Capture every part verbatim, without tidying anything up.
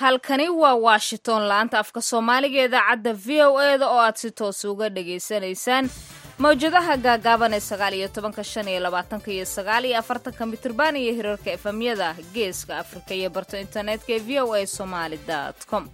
halkani waa Washington laanta afka Soomaaliga idaacadda V O A da oo aad si toos uga dhageysanaysaan mawjadaha gaagaaban ee sagaal iyo tobanka shan iyo labaatanka iyo sagaal iyo afartanka mitirban iyo hirarka F M-yada geeska Afrika iyo barta internetka ee v o a somali dot com.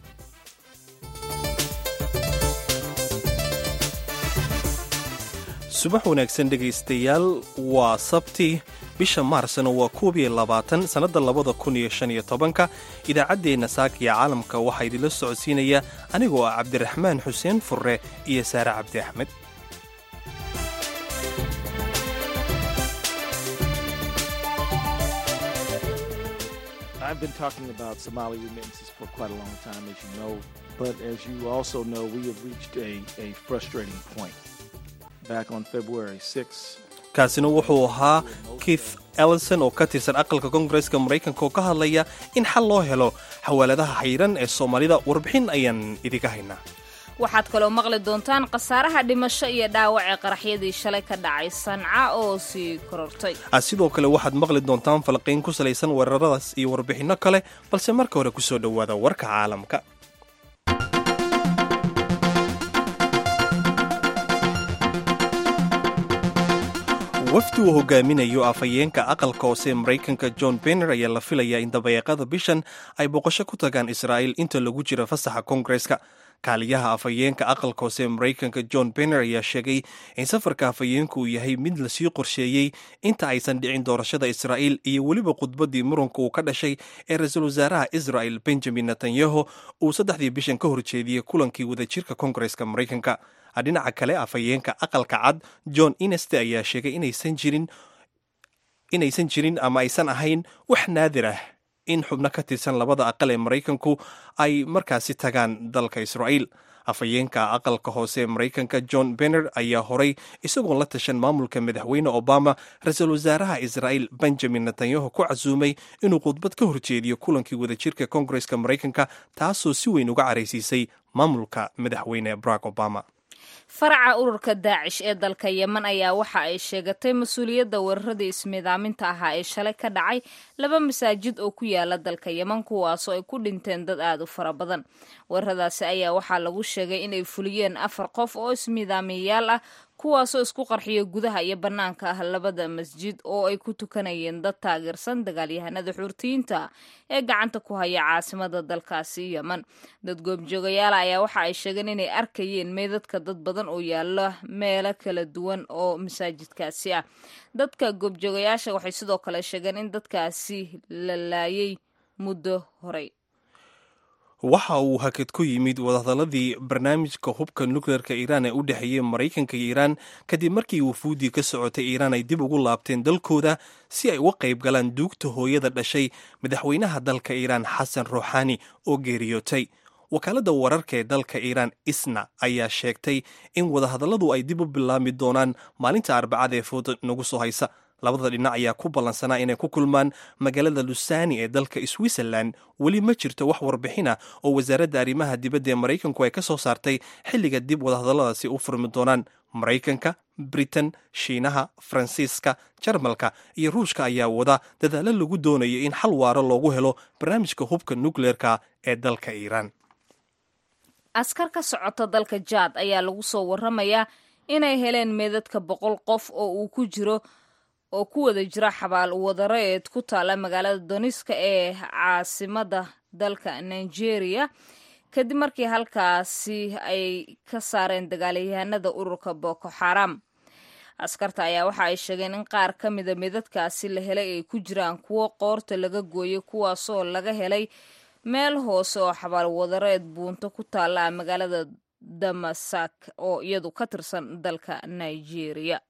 subax wanaagsan dhegaystayaal waa sabti bisha maarsna waa koob iyo labaatan sannadda labada kun iyo shan iyo tobanka idaacaddeenna saaka iyo caalamka waxaa idinla socodsiinaya anigoo ah cabdiraxmaan xuseen furre iyo saare cabdi axmed. I've been talking about Somali remittances for quite a long time, as you know, but as you also know, we have reached a, a frustrating point. Back on February sixth, kaasina wuxuu ahaa Keith Ellison oo ka tirsan aqalka Koongareeska Mareykanka oo ka hadlaya in xal loo helo xawaaladaha xayran ee Soomaalida. Warbixin ayaan idinka haynaa. waxaad kaloo maqli doontaan khasaaraha dhimasho iyo dhaawac ee qaraxyadii shalay ka dhacay Sanca oo sii korortay. sidoo kale waxaad maqli doontaan falqiin ku salaysan weeraradaas iyo warbixinno kale, balse marka hore ku soo dhowaada warka caalamka. wafdi uu hogaaminayo afhayeenka aqalka hoose Mareykanka John Boehner ayaa la filayaa in dabayaaqada bishan ay boqosho ku tagaan Israa'iil inta lagu jiro fasaxa Koongareeska. kaaliyaha afhayeenka aqalka hoose Mareykanka John Boehner ayaa sheegay in safarka afhayeenku uu yahay mid la sii qorsheeyey inta aysan dhicin doorashada Israa'iil iyo weliba khudbadii muranka uu ka dhashay ee ra'iisul wasaaraha Israa'iil Benjamin Netanyahu uu saddexdii bishan ka horjeediyey kulankii wadajirka Koongareeska Mareykanka. dhinaca kale afhayeenka aqalka cad John Ineste ayaa sheegay inaysan jirin inaysan jirin ama aysan ahayn wax naadir ah in xubno ka tirsan labada aqal ee Mareykanku ay markaasi tagaan dalka Israa'iil. afhayeenka aqalka hoose Mareykanka John Boehner ayaa horay isagoo la tashan maamulka madaxweyne Obama ra'iisul wasaaraha Israa'iil Benjamin Netanyahu ku casuumay inuu khudbad ka horjeediyo kulankii wadajirka Koongareeska Mareykanka, taasoo si weyn uga caraysiisay maamulka madaxweyne Barack Obama. faraca ururka Daacish ee dalka Yemen ayaa waxa ay sheegatay mas'uuliyadda weeraradii ismiidaaminta ahaa ee shalay ka dhacay laba masaajid oo ku yaala dalka Yemen, kuwaasoo ay ku dhinteen dad aad u fara badan. weeraradaasi ayaa waxaa lagu sheegay inay fuliyeen afar qof oo ismiidaamiyayaal ah, kuwaasoo isku qarxiyo gudaha iyo bannaanka ah labada masjid oo ay ku tukanayeen dad taageersan dagaalyahanada Xuurtiyiinta ee gacanta ku haya caasimada dalkaasi Yemen. dad goobjoogayaal ayaa waxa ay sheegeen inay arkayeen meydadka dad badan oo yaala meelo kala duwan oo masaajidkaasi ah. dadka goobjoogayaasha waxay sidoo kale sheegeen in dadkaasi la laayay muddo horey. waxa uu hakad ku yimid wadahadaladii barnaamijka hubka nukleerka Iiraan ee u dhexeeyay Mareykanka iyo Iiraan kadib markii wufuudii ka socotay Iiraan ay dib ugu laabteen dalkooda si ay uga qayb galaan duugta hooyada dhashay madaxweynaha dalka Iiraan Xasan Rouhani oo geeriyootay. wakaaladda wararka ee dalka Iiraan ISNA ayaa sheegtay in wadahadalladu ay dib u bilaami doonaan maalinta Arbacada ee fooda nagu soo haysa. labada dhinac ayaa ku ballansanaa inay ku kulmaan magaalada Lusani ee dalka Switzerland. weli ma jirto wax warbixina oo wasaaradda arrimaha dibadda ee Mareykanku ay ka soo saartay xilliga dib wadahadalladaasi u furmi doonaan. Mareykanka, Britain, Shiinaha, Faransiiska, Jarmalka iyo Ruushka ayaa wada dadaalo lagu doonayo in xal waaro loogu helo barnaamijka hubka nukleerka ee dalka Iiraan. askar ka socota dalka Jaad ayaa lagu soo waramayaa inay heleen meedadka boqol qof oo uu ku jiro oo ku wada jira xabaal wadareed ku taala magaalada Doniska ee caasimada dalka Nigeria, kadib markii halkaasi ay ka saareen dagaalyahanada ururka Boko Haram. askarta ayaa waxa ay sheegeen in qaar ka mida meedadkaasi la helay ay ku jiraan kuwo qoorta laga gooyay, kuwaasoo laga helay meel hoose oo xabaal wadareed buunto ku taala magaalada Damasak oo iyadu ka tirsan dalka Nigeria.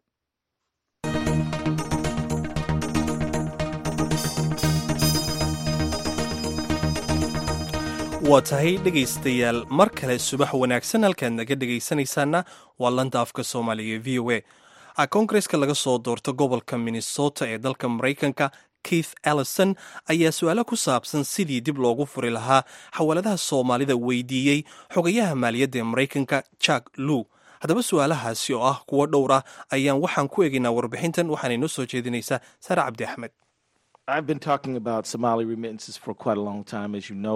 waa tahay dhegaystayaal mar kale subax wanaagsan. halkaad naga dhegaysanaysaana waa lanta afka Soomaaliga V O A. Koongareeska laga soo doorto gobolka Minnesota ee dalka Mareykanka Keith Ellison ayaa su'aalo ku saabsan sidii dib loogu furi lahaa xawaaladaha Soomaalida weydiiyey xogayaha maaliyadda ee Mareykanka Chuck Lew. haddaba su'aalahaasi oo ah kuwo dhowr ah ayaan waxaan ku eegaynaa warbixintan, waxaana inoo soo jeedinaysaa Sara Cabdi Axmed. I've been talking about Somali remittances for quite a long time, as you know,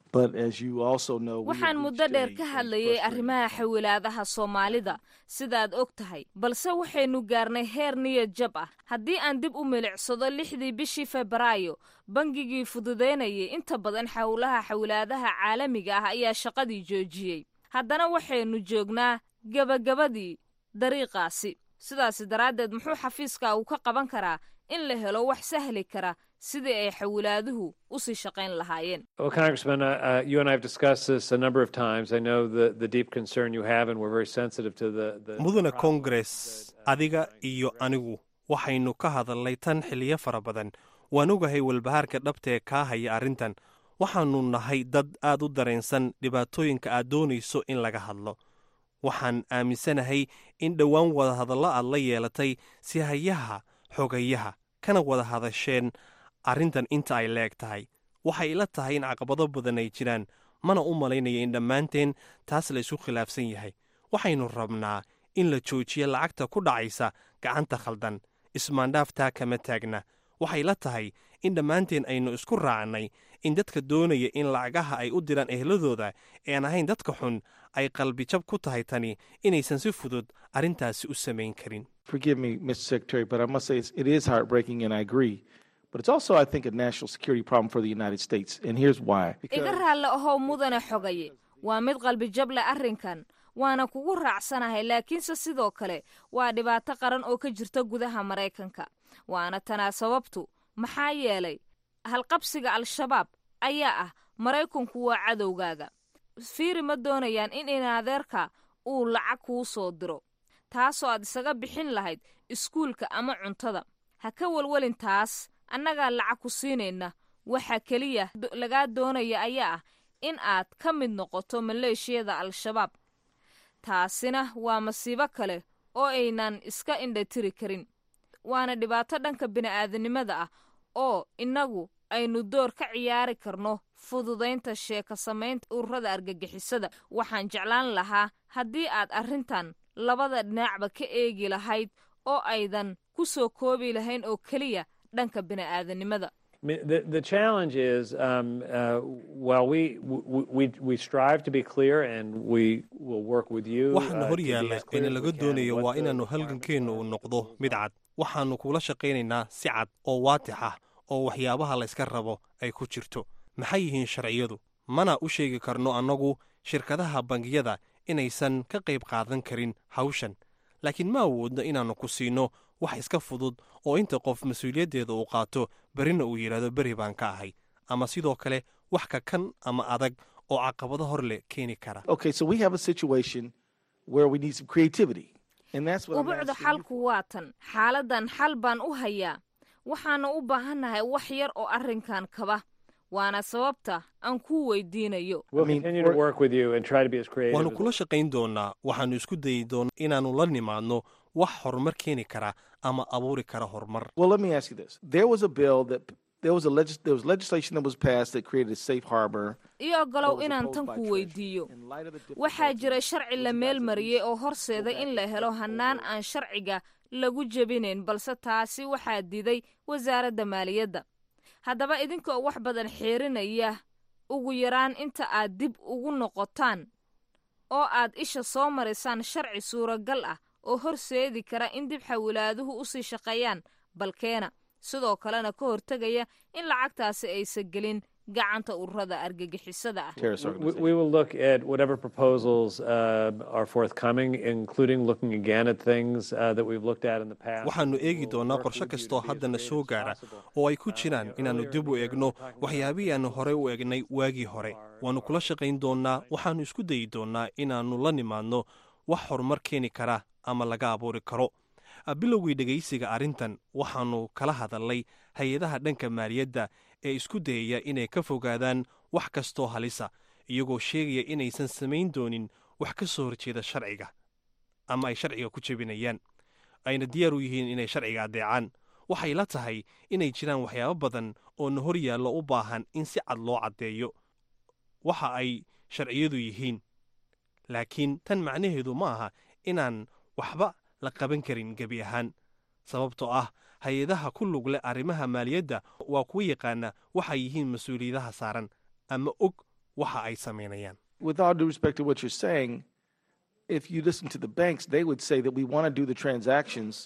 But as you also know, we waxaan have muddo reached dheer a- ka a hadlayay frustrating arrimaha xawilaadaha Soomaalida sidaad og tahay balse waxaynu gaarnay heer niyad jab ah haddii aan dib u milicsado lixdii bishii Febraayo bangigii fududeynayay inta badan xawlaha xawilaadaha caalamiga ah ayaa shaqadii joojiyay haddana waxaynu joognaa gabagabadii dariiqaasi sidaas daraaddeed muxuu xafiiska uu ka qaban karaa in la helo wax sahli kara sidii ay xawilaaduhu u sii shaqayn lahaayeen. Well, Congressman, uh, uh, you and I have discussed this a number of times. I know the, the deep concern you have, and we're very sensitive to the... the mudane congress adiga iyo anigu waxaynu ka hadalnay tan xilliyo fara badan waan ogahay walbahaarka dhabta ee kaa haya arrintan waxaannu nahay dad aad u dareensan dhibaatooyinka aad doonayso in laga hadlo waxaan aaminsanahay in dhowaan wadahadallo aad la yeelatay si hayaha xogayaha kana wada hadasheen arrintan inta ay leeg tahay waxay ila tahay in caqabado badan ay jiraan mana u malaynaya in dhammaanteen taas la isu khilaafsan yahay waxaynu rabnaa in la joojiyo lacagta ku dhacaysa gacanta khaldan ismaandhaaftaa kama taagna waxay la tahay in dhammaanteen aynu isku raacnay in dadka doonaya in lacagaha ay u diraan ehladooda ean ahayn dadka xun ay qalbijab ku tahay tani inaysan si fudud arrintaasi u samayn karin. Forgive me, Mister Secretary, but I must say it's, it is heartbreaking, and I agree. But it's also, I think, a national security problem for the United States, and here's why. iga raalle ahow mudane xogaye waa mid qalbi jab leh arrinkan waana kugu raacsanahay laakiinse sidoo kale waa dhibaato qaran oo ka jirta gudaha Maraykanka waana tanaa sababtu maxaa yeelay halqabsiga al-shabaab ayaa ah Maraykanku waa cadowgaaga fiiri ma doonayaan in inaadeerka uu lacag kuu soo diro taasoo aad isaga bixin lahayd iskuulka ama cuntada ha ka walwalin taas annagaa lacag ku siinayna waxa keliya lagaa doonaya ayaa ah in aad ka mid noqoto maleeshiyada al-shabaab taasina waa masiibo kale oo aynan iska indhatiri karin waana dhibaato dhanka bini'aadanimada ah oo innagu aynu door ka ciyaari karno fududaynta sheeka samaynta ururada argagixisada waxaan jeclaan lahaa haddii aad arrintan labada dhinacba ka eegi lahayd oo aydan ku soo koobi lahayn oo keliya dhanka bini'aadanimada. The, the challenge is, um, uh, while we, we, we strive to be clear and we will work with you. waxaana hor yaalla in laga doonayo waa inaannu halgankeennu uu noqdo mid cad waxaannu kula shaqaynaynaa si cad oo waatix ah oo waxyaabaha layska rabo ay ku jirto maxay yihiin sharciyadu mana u sheegi karno annagu shirkadaha bangiyada inaysan ka qayb qaadan karin hawshan laakiin ma awoodno inaannu ku siino wax iska fudud oo inta qof mas-uuliyaddeeda uu qaato berrina uu yidhaahdo berri baan ka ahay ama sidoo kale wax ka kan ama adag oo caqabado hor leh keeni kara. Okay, so we have a situation where we need some creativity. And that's what I'm ubucda asking you xalku for. waa tan xaaladan xal baan u hayaa waxaana u baahannahay wax yar oo arrinkan kaba waana sababta aan ku weydiinayo. We'll I mean, continue to for- work with you and try to be as creative. waannu as kula shaqayn doonnaa waxaannu isku dayi doonnaa inaannu la nimaadno wax horumar keeni kara ama abuuri kara horumar. Well, let me ask you this. There was a bill that there was a legis- there was legislation that was passed that created a safe harbor. iyo that ogolow was inaan opposed tan by ku Treasury. weydiiyo In light of the waxaa difficulties, jira sharci la would you meel guys at mariyey least oo go horseeda back in and la helo discuss hannaan over- aan sharciga lagu jebinayn balse taasi waxaa diiday wasaaradda maaliyadda haddaba idinkoo wax badan xeerinaya ugu yaraan inta aad dib ugu noqotaan oo aad isha soo marisaan sharci suuragal ah oo horseedi kara in dib xawilaaduhu u sii shaqeeyaan balkeena sidoo kalena ka hortegaya in lacagtaasi aysan gelin gacanta ururada argagixisada ah. terrorist we, organization. we will look at whatever proposals uh, are forthcoming, including looking again at things uh, that we've looked at in the past. waxaannu eegi We'll doonnaa work qorshe with you to kastoo be as haddana creative soo as gaara possible. oo ay ku jiraan inaannu dib u eegno waxyaabihii aannu horey u eegnay waagii hore waannu kula shaqayn doonnaa waxaannu isku dayi doonnaa inaannu la nimaadno wax horumar keeni kara ama laga abuuri karo. bilowgii dhegaysiga arrintan waxaannu kala hadalnay hay-adaha dhanka maaliyadda ee isku dayaya inay ka fogaadaan wax kastoo halisa iyagoo sheegaya inaysan samayn doonin wax ka soo horjeeda sharciga ama ay sharciga ku jebinayaan ayna diyaar u yihiin inay sharciga addeecaan waxay la tahay inay jiraan waxyaabo badan oo na hor yaallo u baahan in si cad loo caddeeyo waxa ay sharciyadu yihiin laakiin tan macnaheedu ma aha inaan waxba la qaban karin gebi ahaan sababtoo ah hay-adaha ku lug leh arrimaha maaliyadda waa kuwa yaqaana waxay yihiin mas-uuliyadaha saaran ama og waxa ay samaynayaan. With all due respect to what you're saying, if you listen to the banks, they would say that we want to do the transactions,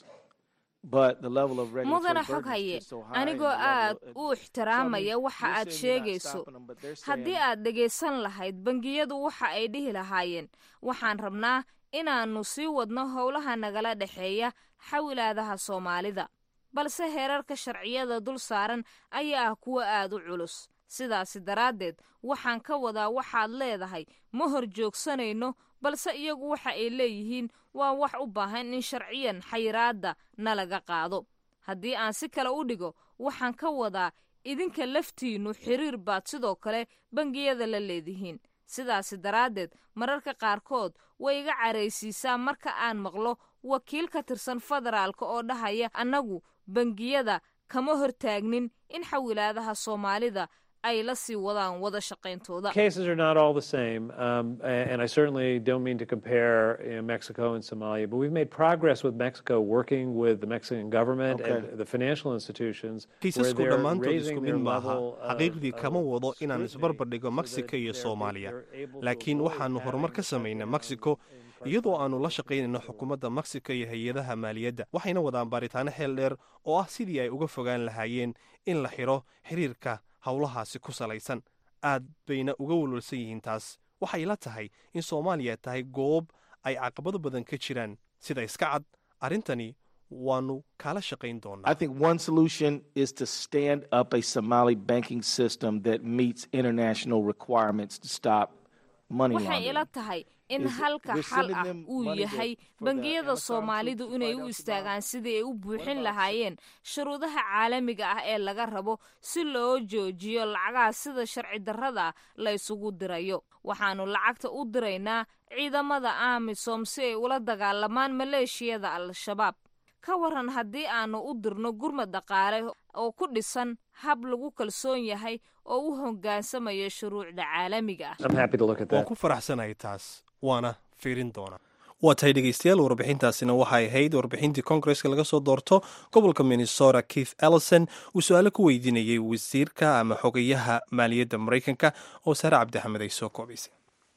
but the level of regulatory mudana burden xog haye is so high. anigoo aad u ixtiraamaya waxa aad sheegayso haddii aad dhegaysan lahayd bangiyadu waxa ay dhihi lahaayeen waxaan rabnaa inaannu sii wadno howlaha nagala dhexeeya xawilaadaha Soomaalida balse heerarka sharciyada dul saaran ayaa ah kuwa aad u culus sidaas daraadeed waxaan ka wadaa waxaad leedahay ma hor joogsanayno balse iyagu waxa ay leeyihiin waa wax u baahan in sharciyan xayiraada nalaga qaado haddii aan si kale u dhigo waxaan ka wadaa idinka laftiinu xiriir baad sidoo kale bangiyada la leedihiin sidaas daraadeed mararka qaarkood way iga careysiisaa marka aan maqlo wakiil ka tirsan federaalka oo dhahaya annagu bangiyada kama hortaagnin in xawilaadaha Soomaalida ay la sii wadaan wada shaqeyntooda. Cases are not all the same, um, and I certainly don't mean to compare you know, Mexico and Somalia, but we've made progress with Mexico working with the Mexican government Okay. and the financial institutions where kiisasku they're dhammaantood raising isku their mid maaha level of, xaqiiqdii kama of wado inaan scrutiny isbarbardhigo so Mexico that iyo they're- Soomaaliya they're able to laakiin avoid waxaanu having horumar ka a samaynay shutdown Mexico in iyadoo aanu la shaqaynayno xukuumadda Mexico iyo hay'adaha maaliyadda waxayna wadaan baaritaano xeel dheer oo ah sidii ay uga fogaan lahaayeen in la xiro xiriirka howlahaasi ku salaysan aad bayna uga walwalsan yihiin taas waxay la tahay in Soomaaliya tahay goob ay caqabado badan ka jiraan sida iska cad arrintani waanu kala shaqayn doonaa. I think one solution is to stand up a Somali banking system that meets international requirements to stop money waxay laundering. ila tahay in Is it- halka we're xal sending ah them uu money yahay to- for the bangiyada Amazon Soomaalidu to inay fight u out istaagaan Somalia? sidii ay u buuxin about lahaayeen shuruudaha caalamiga ah ee laga rabo si loo joojiyo lacagaha sida sharci darrada la isugu dirayo waxaanu lacagta u diraynaa ciidamada AMISOM si ay ula dagaalamaan maleeshiyada al-shabaab ka waran haddii aanu u dirno gurmad dhaqaale oo ku dhisan hab lagu kalsoon yahay oo u hogaansamayo shuruucda caalamiga ah. I'm happy to look at waan that. ku faraxsanahay taas waana fiirin doonaa. waa tahay dhegeystayaal warbixintaasina waxay ahayd warbixintii Congress-ka laga soo doorto gobolka Minnesota Keith Ellison uu su'aalo ku weydiinayay wasiirka ama xogayaha maaliyadda Mareykanka oo Sare Cabdi Axmed ay soo koobaysay.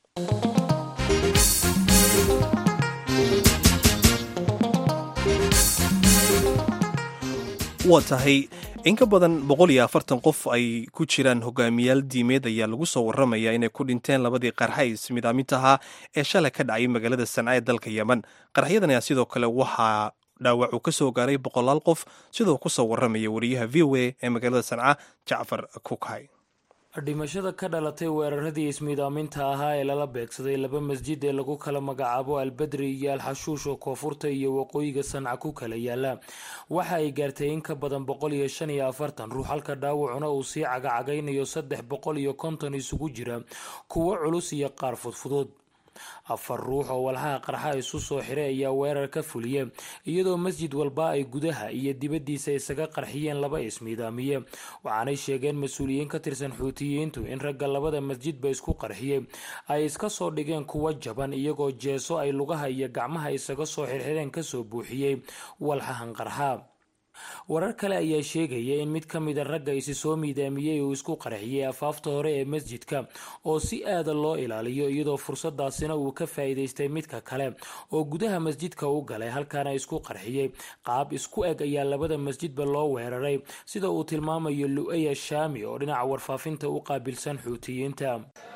waa tahay in ka badan boqol iyo afartan qof ay ku jiraan hogaamiyaal diimeed ayaa lagu soo warramaya inay ku dhinteen labadii qarxa ismidaaminta ahaa ee shalay ka dhacay magaalada Sanca ee dalka Yemen. Qarxyadan ayaa sidoo kale waxaa dhaawac uu ka soo gaaray boqolaal qof sidoo ku soo warramaya wariyaha V O A ee magaalada Sanca Jacfar Kukhay. dhimashada ka dhalatay weeraradii ismiidaaminta ahaa ee lala beegsaday laba masjid ee lagu kala magacaabo albedri iyo alxashuush oo koonfurta iyo waqooyiga Sanca ku kala yaala waxa ay gaartay in ka badan boqol iyo shan iyo afartan ruux halka dhaawacuna uu sii cagacagaynayo saddex boqol iyo konton isugu jira kuwo culus iyo qaar fudfudud afar ruux oo walxaha qarxa isu soo xiray ayaa weerar ka fuliyay iyadoo masjid walba ay gudaha iyo dibadiisa isaga qarxiyeen laba ismiidaamiye waxaanay sheegeen mas-uuliyiin ka tirsan xuutiyiintu in ragga labada masjidba isku qarxiyay ay iska soo dhigeen kuwa jaban iyagoo jeeso ay lugaha iyo gacmaha isaga soo xirxireen kasoo buuxiyey walxahan qarxa warar kale ayaa sheegaya in mid ka mida ragga isi soo miidaamiyey uu isku qarxiyey afaafta hore ee masjidka oo si aada loo ilaaliyo iyadoo fursadaasina uu ka faa'iidaystay midka kale oo gudaha masjidka u galay halkaana isku qarxiyey qaab isku eg ayaa labada masjidba loo weeraray sida uu tilmaamayo Lu'aya Shaami oo dhinaca warfaafinta u qaabilsan xuutiyiinta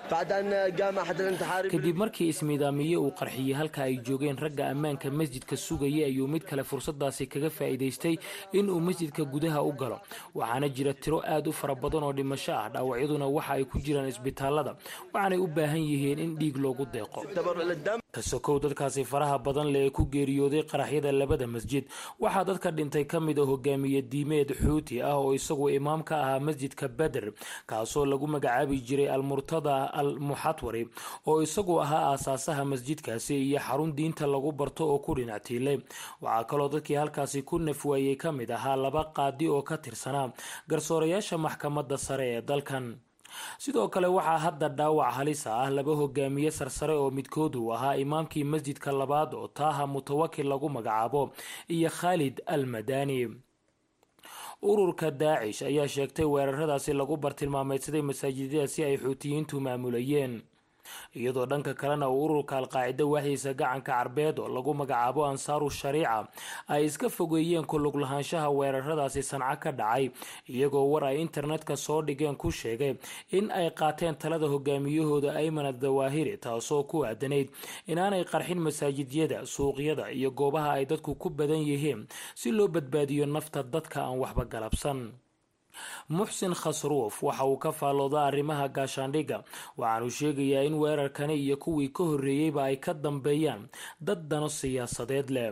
kadib markii ismiidaamiye uu qarxiyey halka ay joogeen ragga ammaanka masjidka sugayay ayuu mid kale fursadaasi kaga faa'iidaystay in uu masjidka gudaha u galo waxaana jira tiro aad u fara badan oo dhimasho ah dhaawacyaduna waxa ay ku jiraan isbitaalada waxaanay u baahan yihiin in dhiig loogu deeqo ka sokow dadkaasi faraha badan leh ee ku geeriyooday qaraxyada labada masjid waxaa dadka dhintay ka mid a hogaamiye diimeed xuuti ah oo isagu imaam ka ahaa masjidka Badr kaasoo lagu magacaabi jiray al-Murtada al-Muhatwari oo isagu ahaa aasaasaha masjidkaasi iyo xarun diinta lagu barto oo ku dhinactiilay waxaa kaloo dadkii halkaasi ku nafwaayay ka mid ahaa laba qaadi oo ka tirsanaa garsoorayaasha maxkamadda sare ee dalkan sidoo kale waxaa hadda dhaawac halis ah laba hogaamiye sarsare oo midkood uu ahaa imaamkii masjidka labaad oo Taaha Mutawakil lagu magacaabo iyo Khalid al-Madani ururka daacish ayaa sheegtay weeraradaasi lagu bartilmaameedsaday masaajidyada si ay xuutiyiintu maamulayeen, iyadoo dhanka kalena uu ururka alqaacida waaxiisa gacanka carbeed oo lagu magacaabo ansaaru shariica ay iska fogeeyeen ku lug lahaanshaha weeraradaasi Sanca ka dhacay, iyagoo war ay internetka soo dhigeen ku sheegay in ay qaateen talada hogaamiyahooda Ayman al-Zawahiri taasoo ku aadanayd inaanay qarxin masaajidyada, suuqyada iyo goobaha ay dadku ku badan yihiin si loo badbaadiyo nafta dadka aan waxba galabsan. muxsin khasruuf waxa uu ka faallooda arrimaha gaashaandhigga, waxaanu sheegayaa in weerarkani iyo kuwii ka horreeyeyba ay ka dambeeyaan dad dano siyaasadeed leh.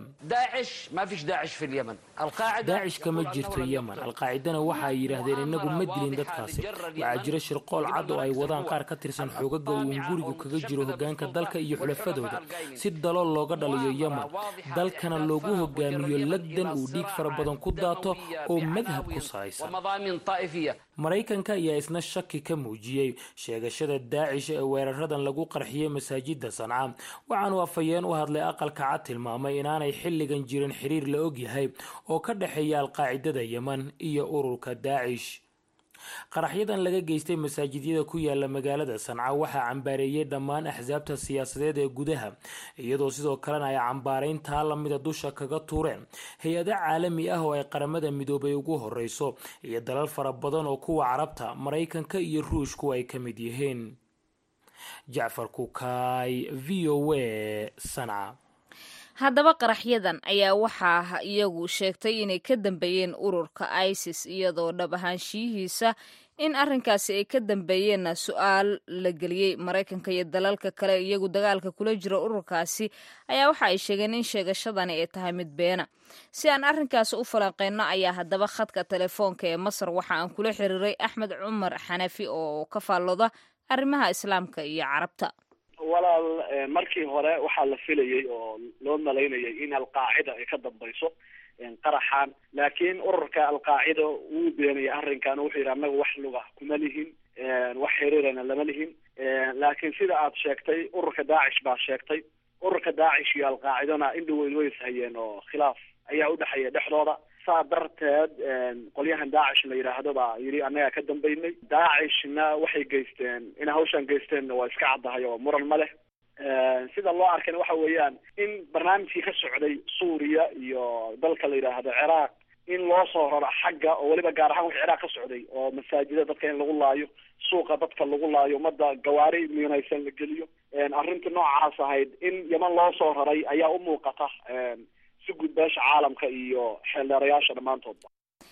daacish kama jirto yemen, alqaacidana waxa ay yidhaahdeen inagu ma dilin dadkaasi. waxaa jira shirqool cad oo ay wadaan qaar ka tirsan xoogaga uu gurigu kaga jiro hogaanka dalka iyo xulafadooda si dalool looga dhaliyo yemen, dalkana loogu hogaamiyo lagdan uu dhiig fara badan ku daato oo madhab ku salaysan. maraykanka ayaa isna shaki ka muujiyey sheegashada daacish ee weeraradan lagu qarxiyey masaajida Sanca, waxaanu afhayeen u hadlay aqalka cad tilmaamay inaanay xilligan jirin xiriir la og yahay oo ka dhexeeya alqaacidada yemen iyo ururka daacish. qaraxyadan laga geystay masaajidyada ku yaala magaalada Sanca waxaa cambaareeyay dhammaan axsaabta siyaasadeed ee gudaha, iyadoo sidoo kalena ay cambaarayn taa lamida dusha kaga tuureen hay-ado caalami ah oo ay qaramada midoobay ugu horeyso iyo dalal fara badan oo kuwa carabta, maraykanka iyo ruushku ay ka mid yihiin. Jacfar Kukaay, V O A, Sanca. haddaba qaraxyadan ayaa waxaa iyagu sheegtay inay ka dambeeyeen ururka ISIS, iyadoo dhab ahaanshiyihiisa in arrinkaasi ay ka dambeeyeenna su-aal la geliyey. maraykanka iyo dalalka kale iyagu dagaalka kula jira ururkaasi ayaa waxa ay sheegeen in sheegashadani ay tahay mid beena. si aan arrinkaasi u falanqeyno ayaa haddaba khadka telefoonka ee Masar waxa aan kula xiriiray Axmed Cumar Xanafi oo ka faallooda arrimaha islaamka iyo carabta. walaal markii hore waxaa la filayay oo loo malaynayay in alqaacida ay ka dambayso qaraxan, laakiin ururka alqaacida uu beeniyay arrinkan, wuxuu yidhi annagu wax luga kuma lihin, wax xiriirana lama lihin. laakiin sida aad sheegtay ururka daacish baa sheegtay, ururka daacish iyo alqaacidana indhaweyn way ishayeen oo khilaaf ayaa u dhexeeya dhexdooda. saa darteed qolyahan daacish la yidhaahdo baa yidhi annagaa ka dambaynay. daacishna waxay geysteen inay hawshan geysteenna waa iska caddahay oo muran ma leh. sida loo arkayna waxa weeyaan in barnaamijkii ka socday suuriya iyo dalka la yidhaahdo ciraaq in loo soo raro xagga, oo weliba gaar ahaan wixii ciraaq ka socday oo masaajida dadka in lagu laayo, suuqa dadka lagu laayo, ummadda gawaari miinaysan la geliyo. arrintii noocaas ahayd in yeman loo soo raray ayaa u muuqata si guud beesha caalamka iyo xeeldheerayaasha dhammaantoodba.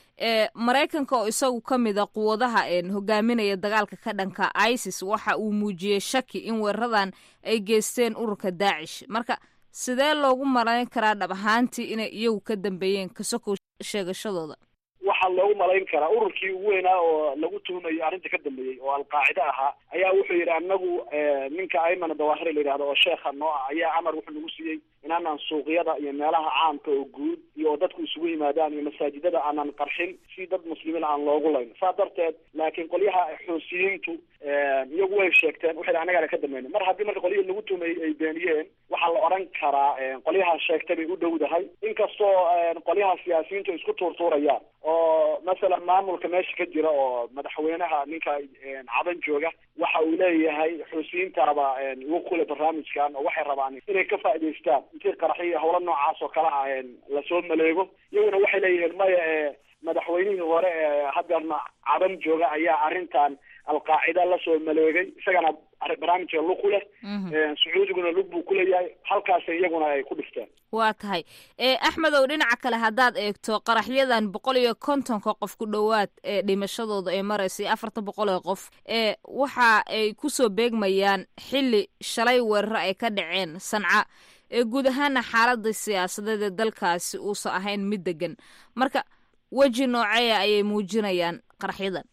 maraykanka oo isagu ka mid a quwadaha hogaaminaya dagaalka ka dhanka ISIS waxa uu muujiyey shaki in weeraradan ay geysteen ururka daacish. marka sidee loogu malayn karaa dhab ahaantii inay iyagu ka dambeeyeen kasoko sheegashadooda? waxaa loogu malayn karaa ururkii ugu weynaa oo lagu tuhumayay arrinta ka dambeeyey oo alqaacida ahaa ayaa wuxuu yidhi anagu ninka Ayman al-Zawahiri la yidhahdo oo sheekha noo ah ayaa amar wuxuu nagu siiyey inaanan suuqyada iyo meelaha caamka oo guud iyo dadku isugu yimaadaan iyo masaajidada aanan qarxin si dad muslimiin aan loogu layn. saa darteed laakiin qolyaha xuusiyiintu iyagu way sheegteen waxay annaga ka dambeeyeen. mar haddii marka qolyihii lagu tumayay ay beeniyeen, waxaa la oran karaa qolyaha sheegtay bay u dhowdahay, inkastoo qolyaha siyaasiyiintu isku tuurtuurayaan oo masalan maamulka meesha ka jira oo madaxweynaha ninka cadan jooga waxa uu leeyahay xuusiyiintaaba ugu kule barnaamijkan oo waxay rabaan inay ka faa'iidaystaan intii qaraxiyo howlo noocaas oo kale ah lasoo maleego. iyaguna waxay leeyihiin maya madaxweynihii hore ee hadeerna cadan jooga ayaa arrintan alqaacida lasoo maleegay, isagana barnaamijka lug ku leh, sacuudiguna lug buu ku leeyahay, halkaas iyaguna ay ku dhifteen. waa tahay axmed ow, dhinaca kale haddaad eegto qaraxyadan boqol iyo kontonka qof ku dhowaad ee dhimashadooda ee maraysay afartan boqol ee qof ee waxa ay kusoo beegmayaan xilli shalay weeraro ay ka dhaceen Sanca ee guud ahaana xaaladda siyaasadeed ee dalkaasi uusan ahayn mid degan. marka weji nooceeya ayay muujinayaan qaraxyadan?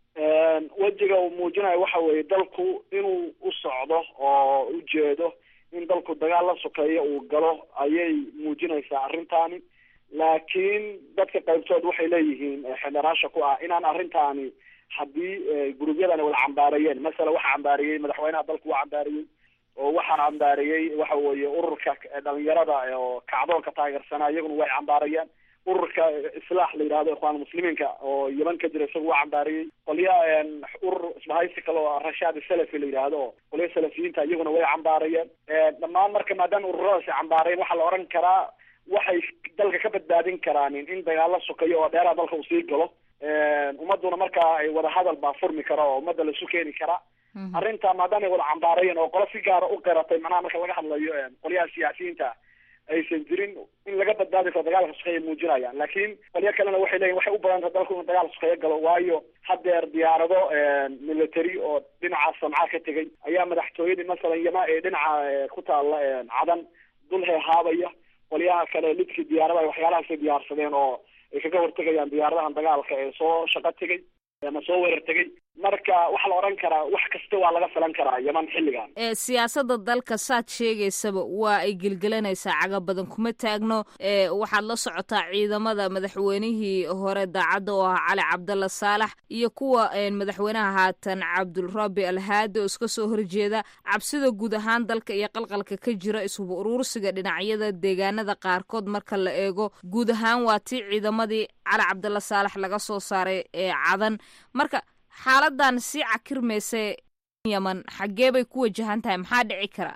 wejiga uu muujinayo waxa weeye dalku inuu u socdo oo u jeedo in dalku dagaal la sokeeyo uu galo ayay muujinaysaa arrintaani. laakiin dadka qaybtood waxay leeyihiin xeeldheeraasha ku ah inaan arrintaani haddii gurubyadani wala cambaareeyeen, masala waxaa cambaariyey madaxweynaha dalku waa cambaariyey oo waxaa cambaariyey waxa weeye ururka dhalinyarada oo kacdoonka taageersanaa iyaguna way cambaarayeen. ururka islaax la yidhahdo ikhwaan muslimiinka oo yeman ka jira isaga waa cambaariyey qolyaha urur isbahaysi kale oo rashaad salafi la yidhaahdo oo qolyaha salafiyiinta iyaguna way cambaarayeen dhammaan marka maadaama ururadaasi cambaareen waxaa la oran karaa waxay dalka ka badbaadin karaan in dagaalo sokeeyo oo dheeraha dalka uu sii galo ummaduna markaa ay wada hadal baa furmi kara oo ummadda laisu keeni karaa arrinta maadaama ay wada cambaarayeen oo qolo si gaara u qiratay macnaha marka laga hadlayo qolyaha siyaasiyiinta aysan jirin in laga badbaadi karo dagaalka sokeeye muujinayaan laakiin qolyo kalena waxay leeyihin waxay u badan tahay dalku inuu dagaal sokeeye galo waayo haddeer diyaarado military oo dhinaca samca ka tegay ayaa madaxtooyadii masalan yama ee dhinaca ku taalla cadan dul heehaabaya qolyaha kale lidkii diyaarada waxyaalahaasay diyaarsadeen oo ay kaga hortegayaan diyaaradahan dagaalka ee soo shaqo tegay ama soo weerar tegay marka waxaa la oran karaa wax kasta waa laga filan karaa yeman xilligan siyaasada dalka saad sheegaysaba waa ay gelgelanaysaa caga badan kuma taagno waxaad la socotaa ciidamada madaxweynihii hore daacadda oo ahaa cali cabdalla saalax iyo kuwa madaxweynaha haatan cabdulrabi alhaadi oo iska soo horjeeda cabsida guud ahaan dalka iyo qalqalka ka jira isuba uruursiga dhinacyada deegaanada qaarkood marka la eego guud ahaan waa tii ciidamadii cali cabdalla saalax laga soo saaray ee cadan marka xaaladan sii cakirmaysa yeman xaggee bay ku wajahan tahay maxaa dhici kara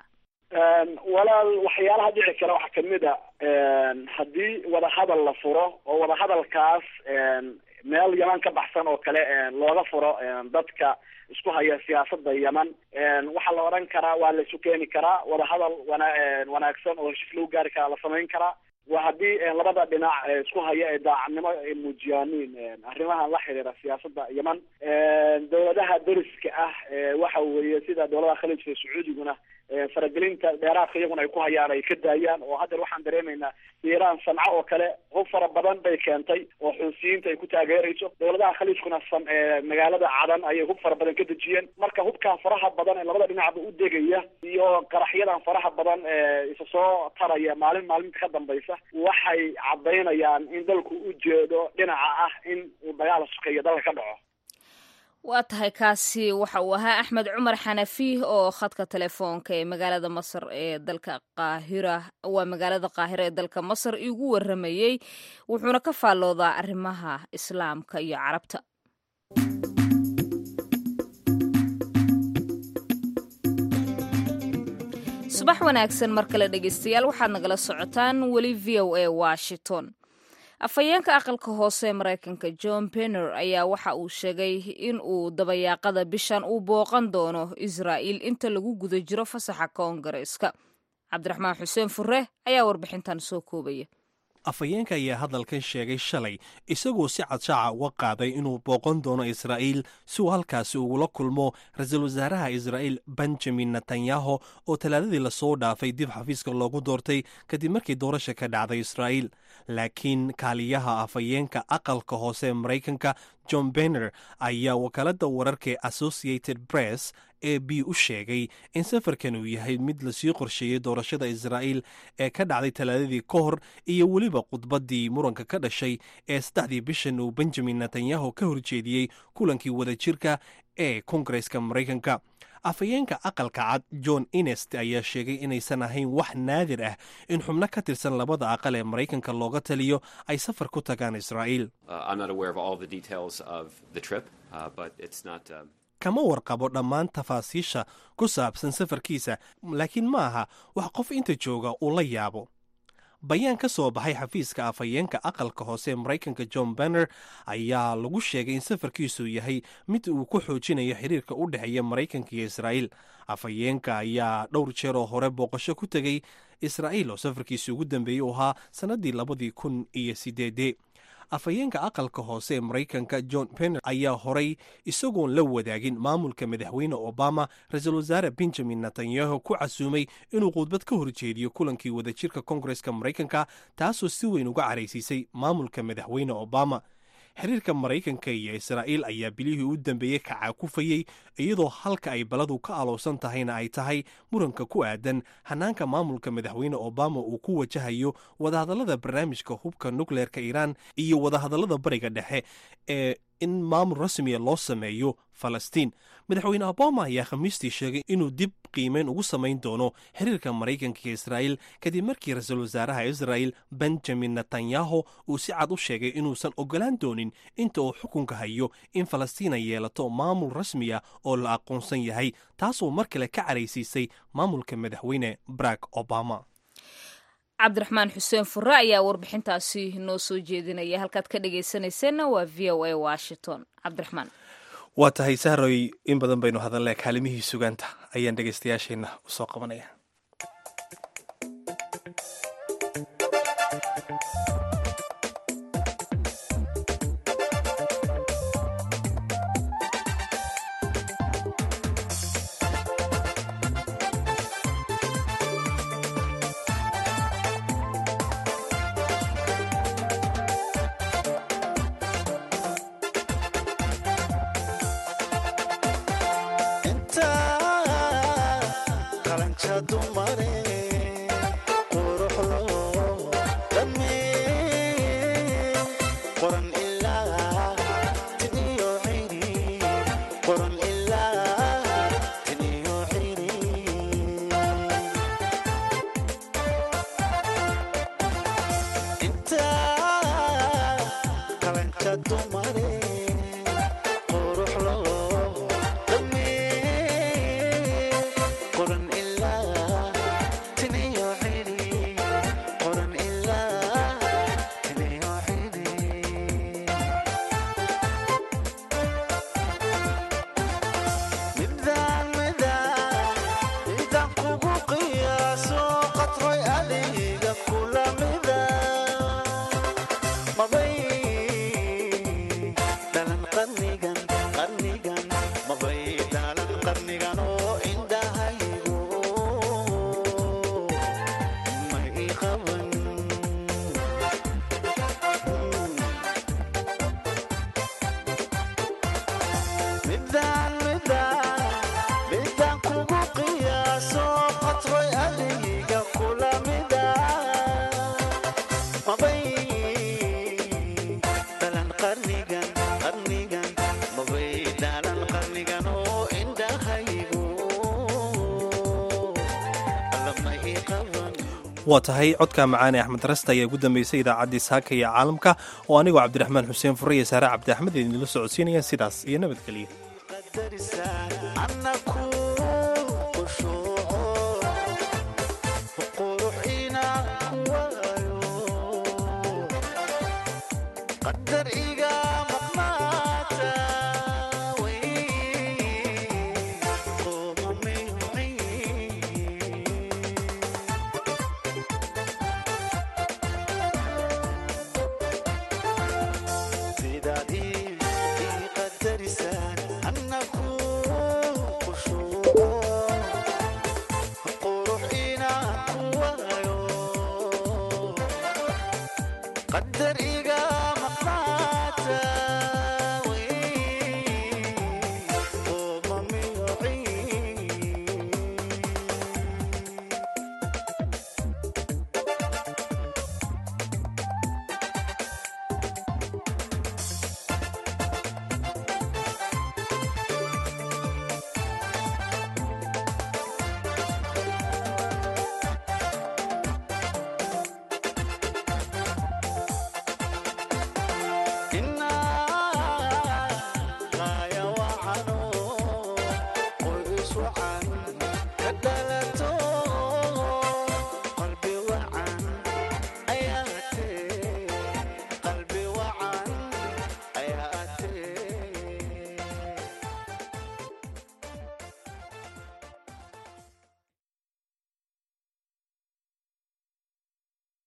walaal waxyaalaha dhici kara waxaa kamid a haddii wadahadal la furo oo wadahadalkaas meel yeman ka baxsan oo kale looga furo dadka isku haya siyaasada yeman waxaa la odhan karaa waa la isu keeni karaa wadahadal wana wanaagsan oo heshiis lagu gaari karaa la samayn karaa waa haddii labada dhinac isku haya ee daacadnimo ay muujiyaanin arrimahan la xiriira siyaasada yeman dawladaha deriska ah waxa weeye sida dawladaha khaliijka iyo sacuudiguna faragelinta dheeraadka iyaguna ay ku hayaan ay ka daayaan oo haddeer waxaan dareemaynaa iiraan sanco oo kale hub fara badan bay keentay oo xuusiyiinta ay ku taageerayso dawladaha khaliijkuna magaalada cadan ayay hub fara badan ka dejiyeen marka hubkan faraha badan ee labada dhinacba u degaya iyo qaraxyadan faraha badan ee isa soo taraya maalin maalinta ka dambaysa waxay caddaynayaan in dalku u jeedo dhinaca ah in uu dagaal sokeeyo dalka ka dhaco waa tahay kaasi waxa uu ahaa axmed cumar xanafi oo khadka telefoonka ee magaalada masar ee dalka qaahira waa magaalada qaahira ee dalka masar igu waramayey wuxuuna ka faalloodaa arrimaha islaamka iyo carabta subax wanaagsan mar kale dhegeystayaal waxaad nagala socotaan weli v o a washington afhayeenka aqalka hoose maraykanka john penner ayaa waxa uu sheegay in uu dabayaaqada bishan uu booqan doono israa'il inta lagu guda jiro fasaxa koongareeska cabdiraxmaan xuseen fure ayaa warbixintan soo koobaya afhayeenka ayaa hadalkan sheegay shalay isagoo si cadshaaca uga qaaday inuu booqan doono israa'iil si uu halkaasi ugula kulmo ra-iisul wasaaraha israa'iil benjamin netanyahu oo talaadadii lasoo dhaafay dib xafiiska loogu doortay kadib markii doorasha ka dhacday israa'iil laakiin kaaliyaha afhayeenka aqalka hoose ee maraykanka john benner ayaa wakaaladda wararka ee associated press e b u sheegay in safarkan uu yahay mid lasii qorsheeyey doorashada israa'iil ee ka dhacday talaadadii ka hor iyo weliba khudbaddii muranka ka dhashay ee saddexdii bishan uu benjamin netanyahu ka horjeediyey kulankii wadajirka ee koongareeska maraykanka afhayeenka aqalka cad john inest ayaa sheegay inaysan ahayn wax naadir ah in xubno ka tirsan labada aqal ee maraykanka looga taliyo ay safar ku tagaan israa'iil kama warqabo dhammaan tafaasiisha ku saabsan safarkiisa laakiin ma aha wax qof inta jooga uu la yaabo bayaan ka soo baxay xafiiska afhayeenka aqalka hoose ee maraykanka john benner ayaa lagu sheegay in safarkiisu yahay mid uu ku xoojinayo xiriirka u dhexeeya maraykanka iyo israa'iil afhayeenka ayaa dhowr jeer oo hore booqasho ku tegey israa'iil oo safarkiisi ugu dambeeyey u ahaa sannaddii labadii kun iyo sideedee afhayeenka aqalka hoose ee maraykanka john penner ayaa horay isagoon la wadaagin maamulka madaxweyne obama ra-iisul wasaare benjamin netanyahu ku casuumay inuu khudbad ka horjeediyo kulankii wadajirka koongareeska maraykanka taasoo si weyn uga caraysiisay maamulka madaxweyne obama xiriirka maraykanka iyo israa'iil ayaa bilihii u dambeeyey kacaakufayey iyadoo halka ay baladu ka aloosan tahayna ay tahay muranka ku aadan hanaanka maamulka madaxweyne obama uu ku wajahayo wadahadallada barnaamijka hubka nukleerka iiraan iyo wadahadallada bariga dhexe ee in maamul rasmiya loo sameeyo falastiin. madaxweyne obama ayaa khamiistii sheegay inuu dib qiimeyn ugu samayn doono xiriirka maraykanka iyo israa'iil kadib markii ra-iisul wasaaraha israa'il benjamin netanyahu uu si cad u sheegay inuusan ogolaan doonin inta uu xukunka hayo in falastiin ay yeelato maamul rasmiya oo la aqoonsan yahay, taasoo mar kale ka caraysiisay maamulka madaxweyne barack obama. cabdiraxmaan xuseen furre ayaa warbixintaasi noo soo jeedinaya. halkaad ka dhegaysanayseena waa v o a washington. cabdiraxmaan. waa tahay sahroy, in badan baynu hadallee kaalimihii sugaanta ayaan dhegaystayaasheenna u soo qabanaya. waa tahay codka macaan ee axmed rasta ayaa ugu dambeysay idaacaddii saaka iyo caalamka oo anigoo cabdiraxmaan xuseen furre iyo saare cabdi axmed idinla socodsiinaya. sidaas iyo nabadgelya.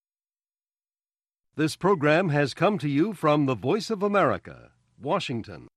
This program has come to you from the Voice of America, Washington.